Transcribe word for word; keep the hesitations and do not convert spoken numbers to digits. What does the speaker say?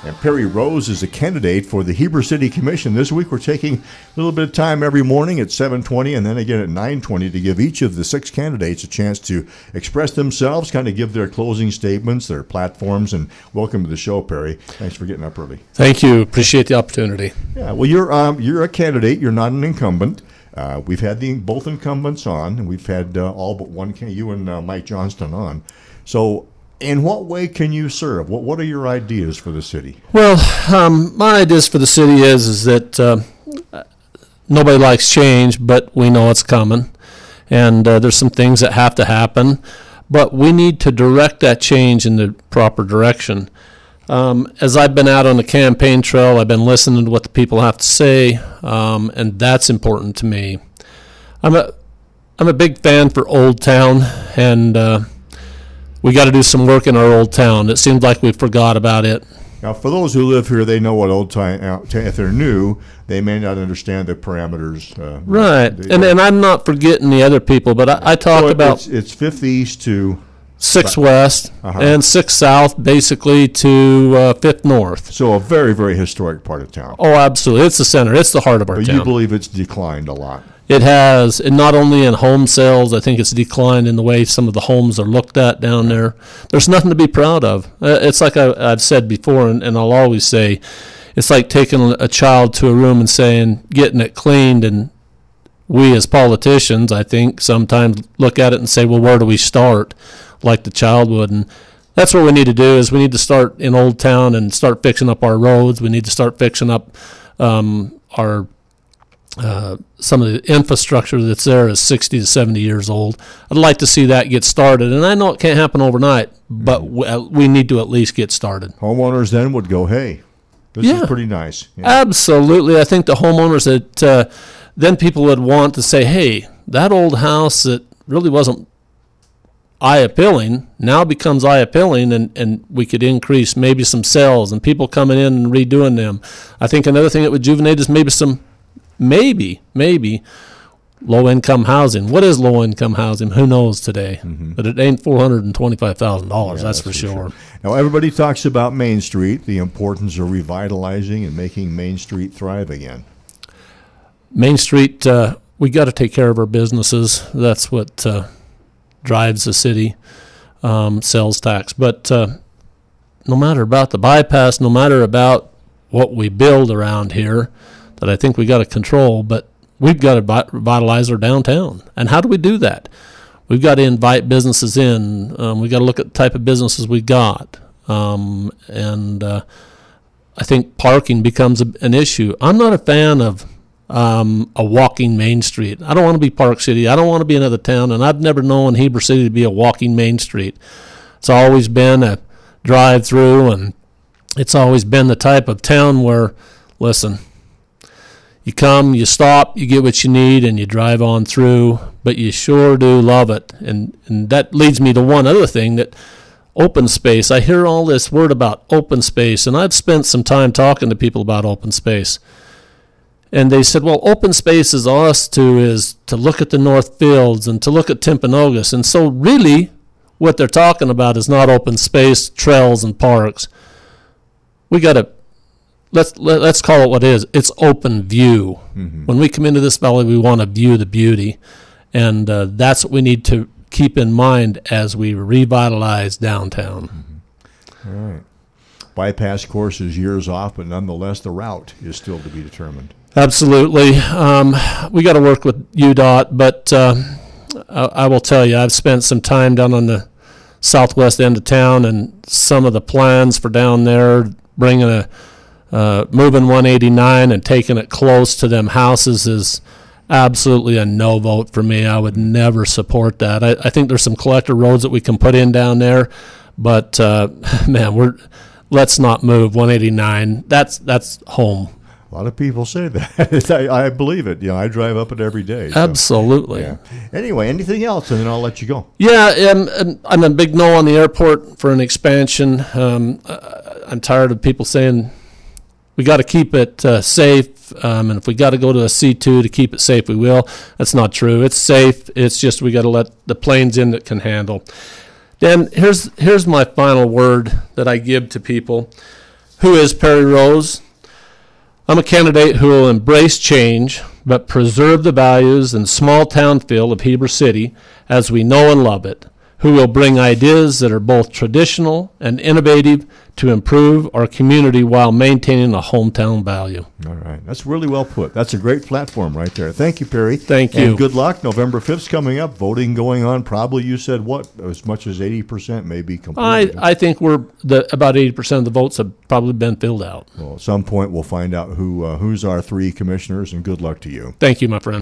And Perry Rose is a candidate for the Heber City Commission. This week we're taking a little bit of time every morning at seven twenty and then again at nine twenty to give each of the six candidates a chance to express themselves, kind of give their closing statements, their platforms, and welcome to the show, Perry. Thanks for getting up early. Thank you. Appreciate the opportunity. Yeah, well, you're um, you're a candidate. You're not an incumbent. Uh, we've had the both incumbents on, and we've had uh, all but one, you and uh, Mike Johnston on. So in what way can you serve? What What are your ideas for the city? Well, um, my ideas for the city is is that uh, nobody likes change, but we know it's coming, and uh, there's some things that have to happen, but we need to direct that change in the proper direction. Um, as I've been out on the campaign trail, I've been listening to what the people have to say, um, and that's important to me. I'm a I'm a big fan for Old Town, and uh, we got to do some work in our Old Town. It seems like we forgot about it. Now, for those who live here, they know what Old Town. If they're new, they may not understand the parameters. Uh, right, they, and and I'm not forgetting the other people, but I, I talk so about it's, it's Fifth East to Six West uh-huh. and Six South, basically to uh, Fifth North. So a very, very historic part of town. Oh, absolutely. It's the center. It's the heart of our but town. You believe it's declined a lot. It has, and not only in home sales, I think it's declined in the way some of the homes are looked at down there. There's nothing to be proud of. Uh, it's like I, I've said before, and, and I'll always say, it's like taking a child to a room and saying, getting it cleaned, and we as politicians, I think, sometimes look at it and say, well, where do we start? Like the child would. And that's what we need to do is we need to start in Old Town and start fixing up our roads. We need to start fixing up um, our uh, some of the infrastructure that's there is sixty to seventy years old. I'd like to see that get started. And I know it can't happen overnight, but mm-hmm. we, we need to at least get started. Homeowners then would go, hey, this yeah. is pretty nice. Yeah. Absolutely. I think the homeowners that uh, then people would want to say, hey, that old house that really wasn't eye-appealing now becomes eye-appealing, and, and we could increase maybe some sales and people coming in and redoing them. I think another thing that would rejuvenate is maybe some, maybe, maybe low-income housing. What is low-income housing? Who knows today? Mm-hmm. But it ain't four hundred twenty-five thousand dollars, yeah, that's, that's for, for sure. sure. Now, everybody talks about Main Street, the importance of revitalizing and making Main Street thrive again. Main Street, uh, we got to take care of our businesses. That's what uh, drives the city, um, sales tax. But uh, no matter about the bypass, no matter about what we build around here, that I think we got to control, but we've got to revitalize our downtown. And how do we do that? We've got to invite businesses in. Um, we've got to look at the type of businesses we got. Um, and uh, I think parking becomes a, an issue. I'm not a fan of Um, a walking Main Street. I don't want to be Park City. I don't want to be another town, and I've never known Heber City to be a walking Main Street. It's always been a drive-through, and it's always been the type of town where, listen, you come, you stop, you get what you need, and you drive on through, but you sure do love it. And, and that leads me to one other thing, that open space. I hear all this word about open space, and I've spent some time talking to people about open space. And they said, well, open space is us to is to look at the North Fields and to look at Timpanogos. And so really what they're talking about is not open space, trails, and parks. We got to, let's, let, let's call it what it is. It's open view. Mm-hmm. When we come into this valley, we want to view the beauty. And uh, that's what we need to keep in mind as we revitalize downtown. Mm-hmm. All right. Bypass course is years off, but nonetheless the route is still to be determined. Absolutely. Um, we got to work with U D O T, but uh, I, I will tell you, I've spent some time down on the southwest end of town, and some of the plans for down there, bringing a, uh, moving one eighty-nine and taking it close to them houses is absolutely a no vote for me. I would never support that. I, I think there's some collector roads that we can put in down there, but uh, man, we're let's not move one eighty-nine. That's that's home. A lot of people say that. I, I believe it. You know, I drive up it every day. So. Absolutely. Yeah. Anyway, anything else, and then I'll let you go. Yeah, um, I'm a big no on the airport for an expansion. Um, I'm tired of people saying we got to keep it uh, safe, um, and if we got to go to a C two to keep it safe, we will. That's not true. It's safe. It's just we got to let the planes in that can handle. Dan, here's here's my final word that I give to people. Who is Perry Rose? I'm a candidate who will embrace change, but preserve the values and small town feel of Heber City as we know and love it. Who will bring ideas that are both traditional and innovative to improve our community while maintaining a hometown value. All right. That's really well put. That's a great platform right there. Thank you, Perry. Thank you. And good luck. November fifth coming up. Voting going on. Probably, you said, what? As much as eighty percent maybe I, completed. I think we're the, about eighty percent of the votes have probably been filled out. Well, at some point, we'll find out who uh, who's our three commissioners, and good luck to you. Thank you, my friend.